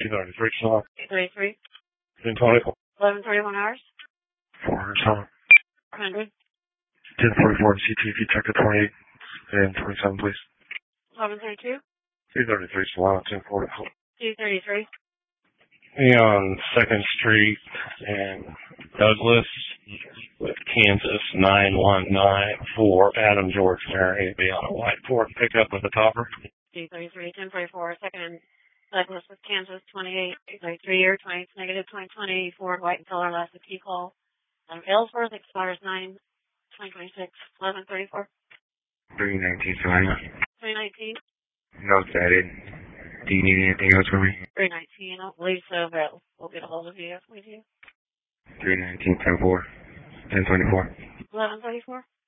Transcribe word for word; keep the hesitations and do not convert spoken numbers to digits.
two thirty-three slot. two thirty-three. ten twenty-four. eleven thirty-one hours. four hundred time. one hundred. ten forty-four C T V, check the twenty-eight and twenty-seven, please. eleven thirty-two. two thirty-three slot, ten forty-four. two thirty-three. On second Street and Douglas with Kansas nine one nine for Adam George Mary. It'll be on a white Ford pickup with a topper. two thirty-three, ten forty-four, second Douglas with Kansas twenty-eight, thirty-three year, twenty, negative twenty twenty, Ford white and color, last key call. Um, Ellsworth expires nine twenty twenty-six, eleven thirty-four. three nineteen, Savannah. three nineteen. No, that it. Do you need anything else from me? three nineteen, I don't believe so, but we'll get a hold of you if we do. three nineteen, ten four, ten twenty-four. eleven thirty-four.